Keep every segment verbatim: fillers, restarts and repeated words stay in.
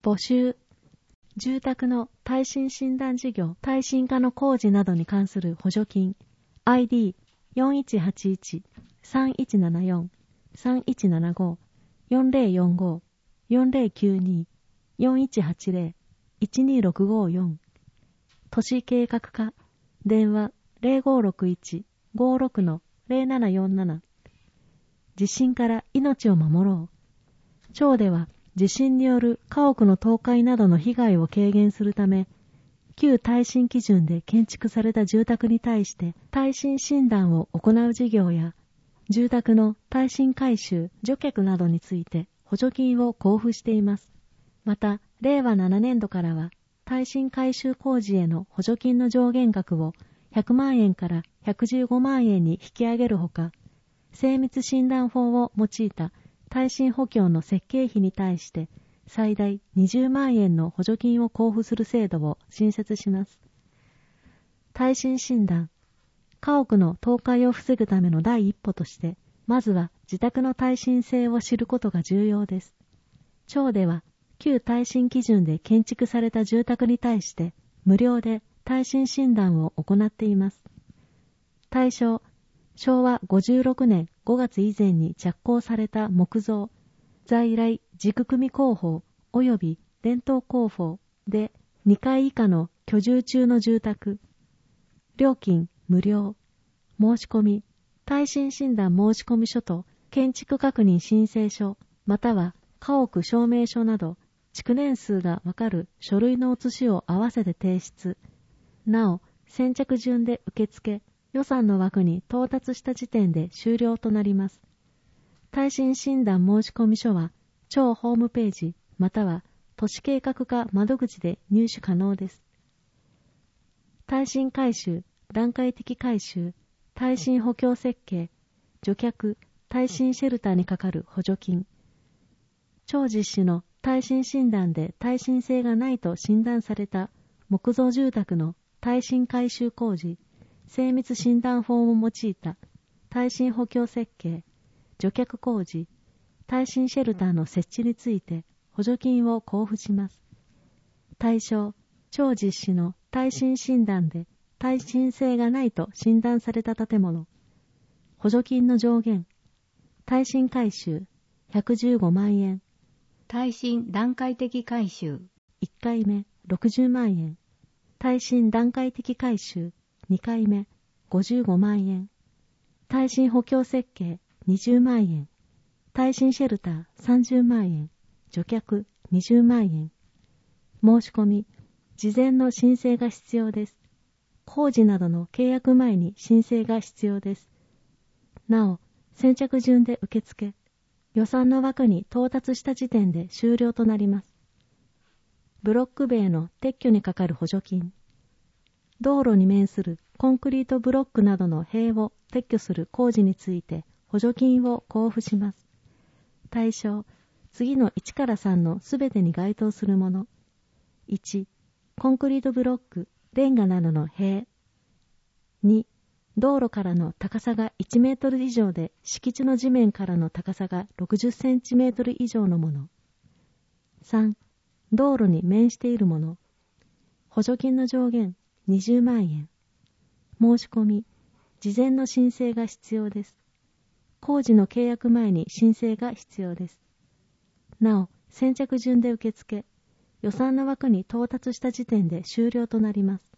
募集。住宅の耐震診断事業、耐震化の工事などに関する補助金。アイディーよんいちはちいち さんいちななよん さんいちななご よんぜろよんご よんぜろきゅうに よんいちはちぜろ いちにろくごよん。都市計画課。電話ゼロごろくいち ごろく ゼロななよんなな。地震から命を守ろう。町では地震による家屋の倒壊などの被害を軽減するため、旧耐震基準で建築された住宅に対して耐震診断を行う事業や、住宅の耐震改修、除却などについて補助金を交付しています。また、れいわななねんどからは、耐震改修工事への補助金の上限額をひゃくまんえんからひゃくじゅうごまんえんに引き上げるほか、精密診断法を用いた耐震補強の設計費に対して最大にじゅうまんえんの補助金を交付する制度を新設します。耐震診断。家屋の倒壊を防ぐための第一歩として、まずは自宅の耐震性を知ることが重要です。町では、旧耐震基準で建築された住宅に対して無料で耐震診断を行っています。対象、しょうわごじゅうろくねんごがつ以前に着工された木造、在来軸組工法及び伝統工法でにかい以下の居住中の住宅。料金無料。申し込み、耐震診断申込書と建築確認申請書、または家屋証明書など、築年数がわかる書類の写しを合わせて提出。なお、先着順で受付、予算の枠に到達した時点で終了となります。耐震診断申込書は、町ホームページ、または都市計画課窓口で入手可能です。耐震改修、段階的改修、耐震補強設計、除却、耐震シェルターにかかる補助金。町実施の耐震診断で耐震性がないと診断された木造住宅の耐震改修工事、精密診断法を用いた耐震補強設計、除却工事、耐震シェルターの設置について補助金を交付します。対象、町実施の耐震診断で耐震性がないと診断された建物。補助金の上限、耐震改修ひゃくじゅうごまんえん。 耐震段階的改修いっかいめろくじゅうまんえん。耐震段階的改修にかいめごじゅうごまんえん。耐震補強設計にじゅうまんえん。耐震シェルターさんじゅうまんえん。除却にじゅうまんえん。申し込み、事前の申請が必要です。工事などの契約前に申請が必要です。なお、先着順で受付。予算の枠に到達した時点で終了となります。ブロック塀の撤去にかかる補助金。道路に面するコンクリートブロックなどの塀を撤去する工事について補助金を交付します。対象、次のいちからさんのすべてに該当するもの。いち、コンクリートブロック、レンガなどの塀。に、道路からの高さがいちメートル以上で敷地の地面からの高さがろくじゅっセンチメートル以上のもの。さん、道路に面しているもの。補助金の上限にじゅうまんえん。申し込み、事前の申請が必要です。工事の契約前に申請が必要です。なお、先着順で受付、予算の枠に到達した時点で終了となります。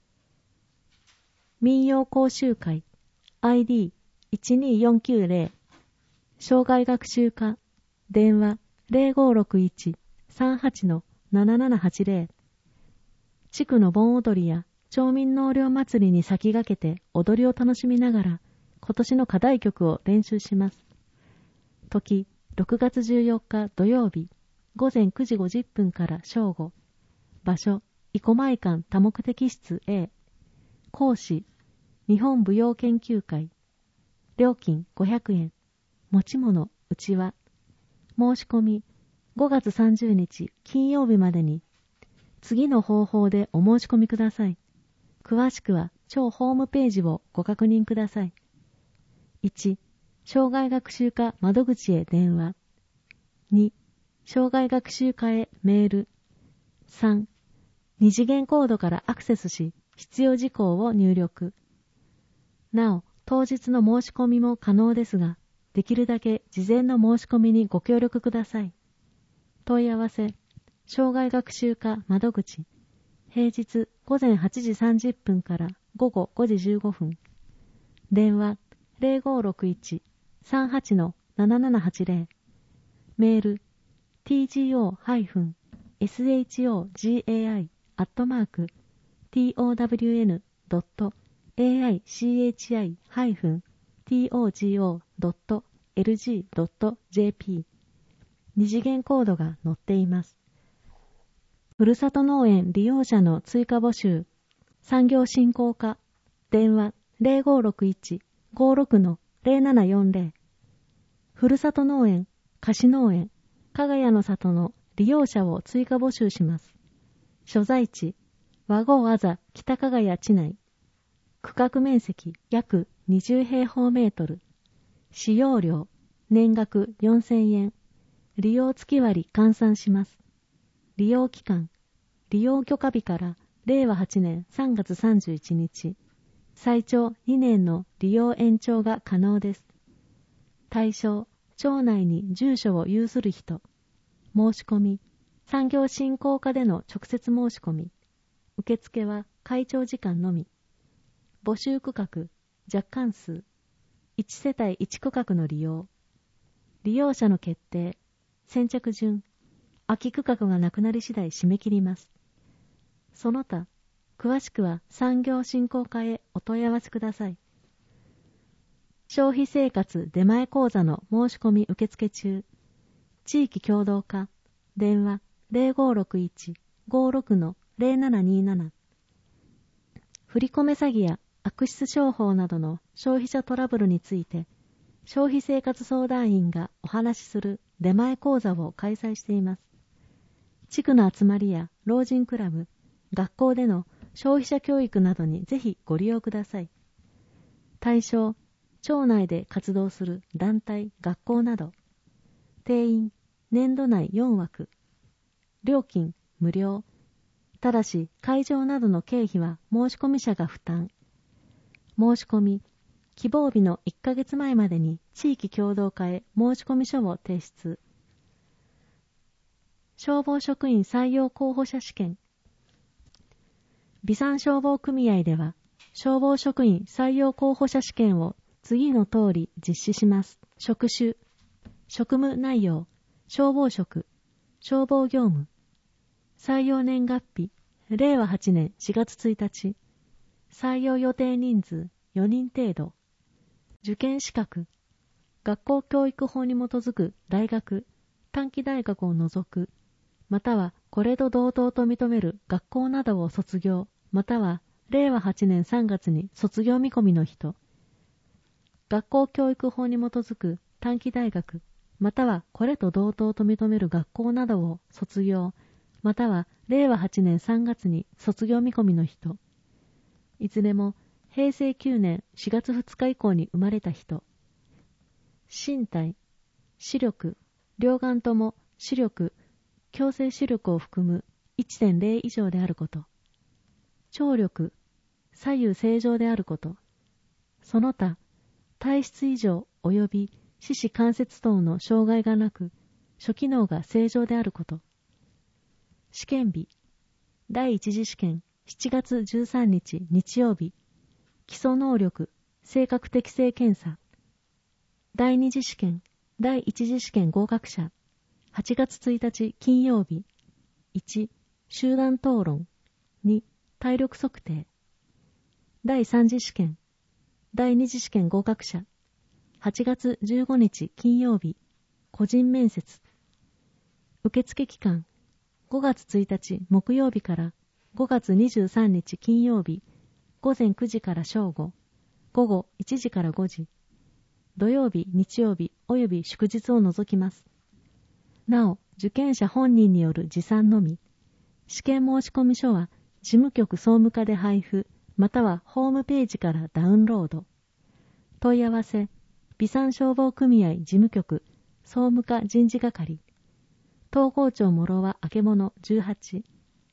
民謡講習会 アイディーいちにーよんきゅうぜろ 障害学習課電話ゼロごろくいち さんはち ななななはちぜろ。地区の盆踊りや町民納涼祭りに先駆けて踊りを楽しみながら今年の課題曲を練習します。時ろくがつじゅうよっか土曜日ごぜんくじごじゅっぷんから正午。場所生駒会館多目的室 A。講師日本舞踊研究会。料金ごひゃくえん。持ち物うちわ。申し込みごがつさんじゅうにち金曜日までに次の方法でお申し込みください。詳しくは町ホームページをご確認ください。いち、障害学習課窓口へ電話。に、障害学習課へメール。 さん、二次元コードからアクセスし、必要事項を入力。なお、当日の申し込みも可能ですが、できるだけ事前の申し込みにご協力ください。問い合わせ、障害学習課窓口、平日ごぜんはちじさんじゅっぷんからごごごじじゅうごふん。電話 ゼロごろくいち さんはち ななななはちゼロ。メール ティージーオー エスエイチオージェーアイ アットマーク トウドット エーアイシーエイチアイ トゴ ドット エルジー ドット ジェーピー。二次元コードが載っています。ふるさと農園利用者の追加募集。産業振興課。電話 ゼロごろくいち ごろく ゼロななよんゼロ。ふるさと農園、菓子農園、かがやの里の利用者を追加募集します。所在地、和合あざ北かがや地内。区画面積約にじゅうへいほうメートル。使用料、年額よんせんえん。利用月割換算します。利用期間、利用許可日かられいわはちねんさんがつさんじゅういちにち。最長にねんの利用延長が可能です。対象、町内に住所を有する人。申し込み、産業振興課での直接申し込み。受付は会長時間のみ。募集区画、若干数。いちせたいいち区画の利用。利用者の決定。先着順。空き区画がなくなり次第締め切ります。その他、詳しくは産業振興課へお問い合わせください。消費生活出前講座の申し込み受付中。地域協同課。電話 ゼロごろくいち ごろく ゼロななになな。振り込め詐欺や悪質商法などの消費者トラブルについて、消費生活相談員がお話しする出前講座を開催しています。地区の集まりや老人クラブ、学校での消費者教育などにぜひご利用ください。対象、町内で活動する団体、学校など。定員、年度内よんわく。料金、無料。ただし、会場などの経費は申込者が負担。申し込み、希望日のいっかげつまえまでに地域協同課へ申込書を提出。消防職員採用候補者試験。備産消防組合では、消防職員採用候補者試験を次の通り実施します。職種、職務内容、消防職、消防業務。採用年月日、れいわはちねんしがつついたち。採用予定人数よにん程度。受験資格、学校教育法に基づく大学、短期大学を除く、またはこれと同等と認める学校などを卒業、またはれいわはちねんさんがつに卒業見込みの人。学校教育法に基づく短期大学、またはこれと同等と認める学校などを卒業、またはれいわはちねんさんがつに卒業見込みの人。いずれもへいせいきゅうねんしがつふつか以降に生まれた人。身体、視力、両眼とも視力、矯正視力を含む いってんれい 以上であること。聴力、左右正常であること。その他、体質異常及び四肢関節等の障害がなく、諸機能が正常であること。試験日、第一次試験しちがつじゅうさんにち日曜日、基礎能力、性格適正検査。第二次試験、第一次試験合格者、はちがつついたち金曜日。いち、集団討論。に、体力測定。第三次試験、第二次試験合格者、はちがつじゅうごにち金曜日。個人面接。受付期間、ごがつついたち木曜日からごがつにじゅうさんにち金曜日。ごぜんくじから正午、ごごいちじからごじ。土曜日、日曜日および祝日を除きます。なお、受験者本人による持参のみ。試験申込書は事務局総務課で配布、またはホームページからダウンロード。問い合わせ、備産消防組合事務局総務課人事係。東郷町諸和あけものじゅうはち。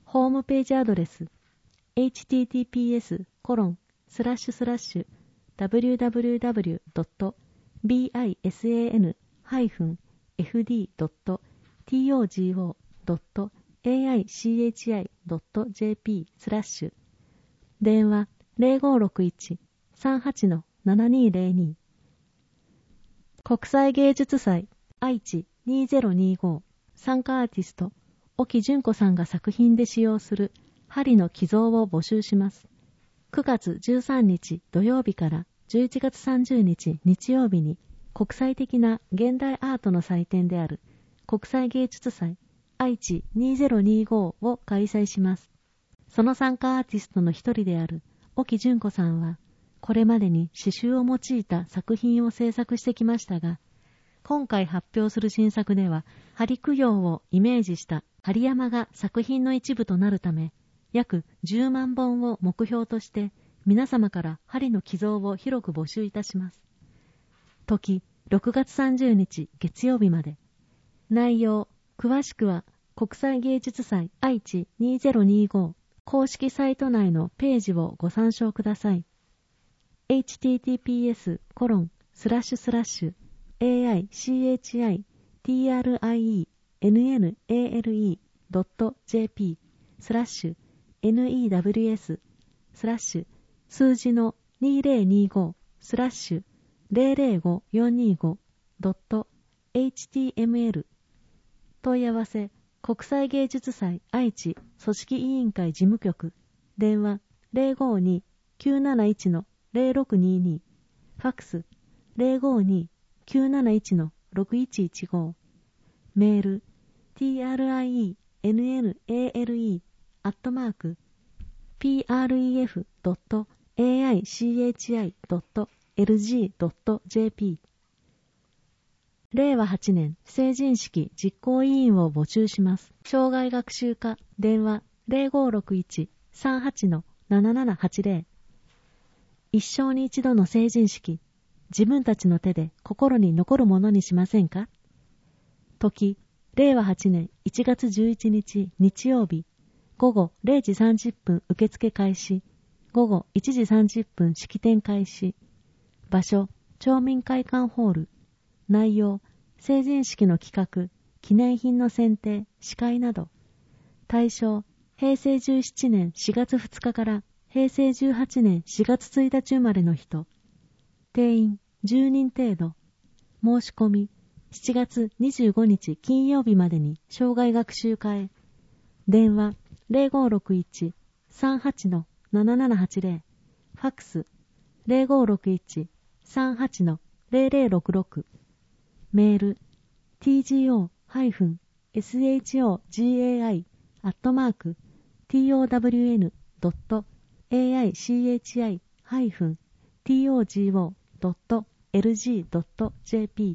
ホームページアドレス エイチティーティーピーエスコロンスラッシュスラッシュダブリューダブリューダブリュードットビーアイエスエーエヌハイフンエフディードットトゴドットエーアイシーエイチアイドットジェーピースラッシュ電話 ゼロごろくいち さんはち ななにゼロに 国際芸術祭愛知にせんにじゅうご参加アーティスト沖純子さんが作品で使用する針の寄贈を募集します。くがつじゅうさんにち土曜日からじゅういちがつさんじゅうにち日曜日に国際的な現代アートの祭典である国際芸術祭愛知にせんにじゅうごを開催します。その参加アーティストの一人である沖純子さんは、これまでに刺繍を用いた作品を制作してきましたが、今回発表する新作では、針供養をイメージした針山が作品の一部となるため、約じゅうまんぼんを目標として皆様から針の寄贈を広く募集いたします。時、ろくがつさんじゅうにち月曜日まで。内容、詳しくは国際芸術祭愛知にせんにじゅうご公式サイト内のページをご参照ください。エイチティーティーピーエスコロンスラッシュスラッシュ エーアイシーエイチアイティーアールアイイーエヌエヌエーエルイードットジェーピースラッシュ ネットススラッシュ数字のにせんにじゅうごスラッシュゼロゼロごよんにごドットエイチティーエムエル問い合わせ国際芸術祭愛知組織委員会事務局電話 ゼロごに きゅうなないち ゼロろくにに ファックス ゼロごに きゅうなないち ろくいちいちご メール トリプルイネナールイー アットマーク ピーアールイーエフ ドット エーアイシーエイチアイ ドット エルジー ドット ジェーピーれいわはちねん成人式実行委員を募集します。障害学習課電話 ゼロごろくいち さんはち ななななはちゼロ 一生に一度の成人式、自分たちの手で心に残るものにしませんか？時、れいわはちねんいちがつじゅういちにち日曜日、午後れいじさんじゅっぷん受付開始、午後いちじさんじゅっぷん式典開始、場所、町民会館ホール、内容、成人式の企画、記念品の選定、司会など、対象、へいせいじゅうななねんしがつふつかからへいせいじゅうはちねんしがつついたち生まれの人、定員じゅうにん程度、申し込みしちがつにじゅうごにち金曜日までに障害学習課へ、電話 ゼロごろくいち さんはち ななななはちゼロ、ファックス ゼロごろくいち さんはち ゼロゼロろくろく、メール ティージーオー エスエイチオージェーアイ アットマーク ティーオーダブリューエヌ ドット エーアイシーエイチアイ ハイフン ティーオージーオー ドット エルジー ドット ジェーピー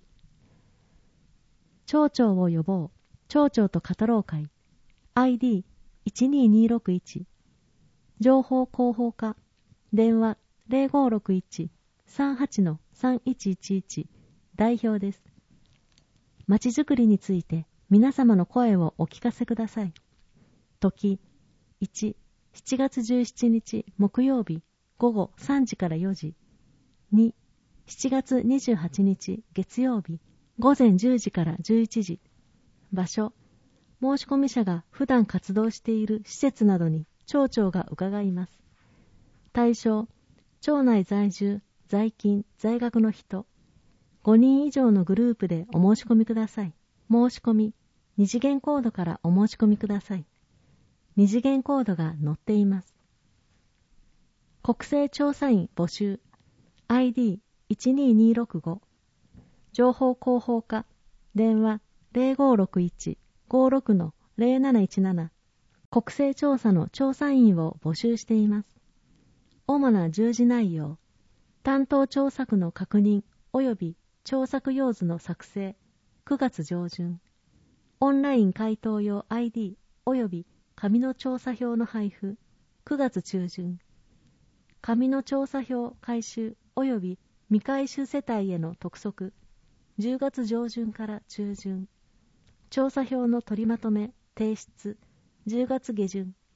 町長を呼ぼう町長と語ろう会 アイディーいちにーにーろくいち 情報広報課電話 ゼロごろくいち さんはち さんいちいちいち 代表です。まちづくりについて皆様の声をお聞かせください。時いち、しちがつじゅうしちにち木曜日午後さんじからよじ、に、しちがつにじゅうはちにち月曜日午前じゅうじからじゅういちじ、場所、申し込み者が普段活動している施設などに町長が伺います。対象、町内在住、在勤、在学の人、ごにん以上のグループでお申し込みください。申し込み、二次元コードからお申し込みください。二次元コードが載っています。国勢調査員募集 アイディーいちにーにーろくご 情報広報課電話 ゼロごろくいち ごろく ゼロなないちなな 国勢調査の調査員を募集しています。主な従事内容、担当調査区の確認及び調査区用図の作成くがつ上旬、オンライン回答用 アイディー 及び紙の調査票の配布くがつ中旬、紙の調査票回収及び未回収世帯への督促じゅうがつ上旬から中旬、調査票の取りまとめ提出じゅうがつ下旬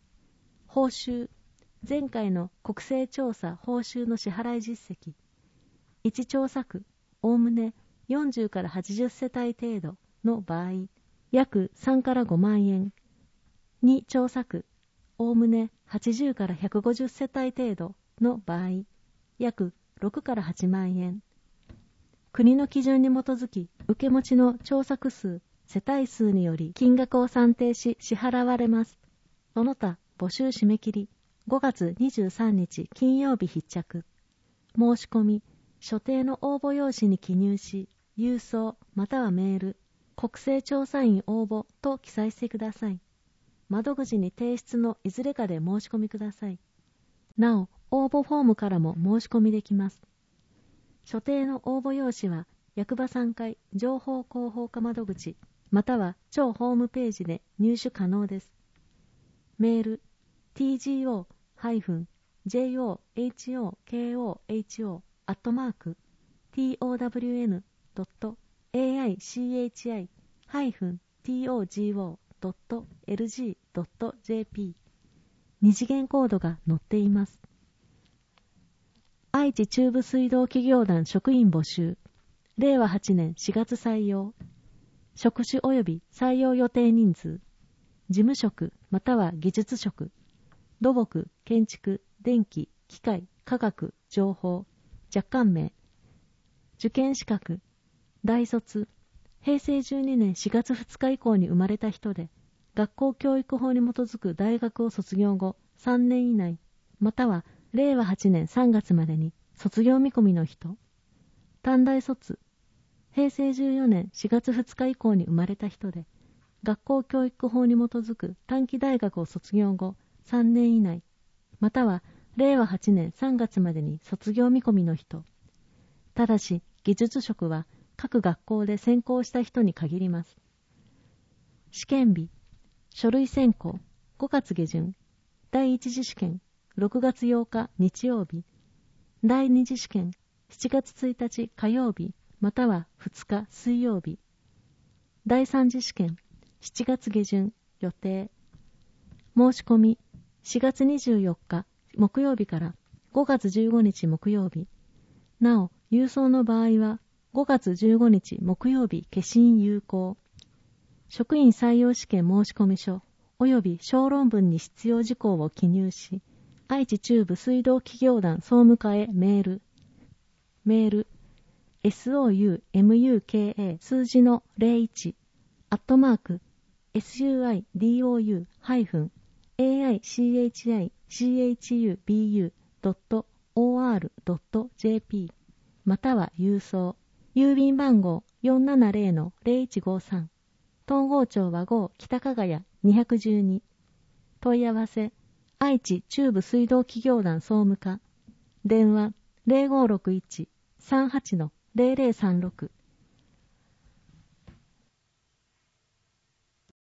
報酬。前回の国勢調査報酬の支払い実績。いち調査区、おおむねよんじゅうからはちじゅっせたい程度の場合、約さんからごまんえん。に調査区、おおむねはちじゅうからひゃくごじゅっせたい程度の場合、約ろくからはちまんえん。国の基準に基づき、受け持ちの調査区数、世帯数により金額を算定し支払われます。その他、募集締め切り、ごがつにじゅうさんにち金曜日必着。申し込み、所定の応募用紙に記入し、郵送またはメール、国勢調査員応募と記載してください。窓口に提出のいずれかで申し込みください。なお、応募フォームからも申し込みできます。所定の応募用紙は、役場さんかい情報広報課窓口、または庁ホームページで入手可能です。メール、ティージーオー ジェイオーエイチオーケーオーエイチオー アットマーク ティーオーダブリューエヌ ドット エーアイシーエイチアイ ハイフン ティーオージーオー ドット エルジー ドット ジェーピー 二次元コードが載っています。愛知中部水道企業団職員募集。れいわはちねんしがつ採用。職種及び採用予定人数。事務職または技術職。土木、建築、電気、機械、科学、情報。若干名。受験資格。大卒。へいせいじゅうにねんしがつふつか以降に生まれた人で、学校教育法に基づく大学を卒業後さんねん以内、またはれいわはちねんさんがつまでに卒業見込みの人。短大卒。へいせいじゅうよねんしがつふつか以降に生まれた人で、学校教育法に基づく短期大学を卒業後さんねん以内、またはれいわはちねんさんがつまでに卒業見込みの人。ただし、技術職は各学校で専攻した人に限ります。試験日。書類選考ごがつげじゅん。第一次試験ろくがつようか日曜日。第二次試験しちがつついたち火曜日またはふつか水曜日。第三次試験しちがつげじゅん予定。申し込みしがつにじゅうよっか木曜日からごがつじゅうごにち木曜日。なお、郵送の場合はごがつじゅうごにち木曜日消印有効。職員採用試験申込書及び小論文に必要事項を記入し、愛知中部水道企業団総務課へメール。メール、ソウムカ数字のゼロいち、アットマーク、スユーアイディーオーユー ハイフン、エーアイシーエイチアイシーエイチユービーユー ドット オーアール ドット ジェーピー または郵送。郵便番号 よんななゼロのゼロいちごさん。東郷町和合北加賀谷にひゃくじゅうに。問い合わせ、愛知中部水道企業団総務課。電話 ゼロごろくいち さんはちのゼロゼロさんろく。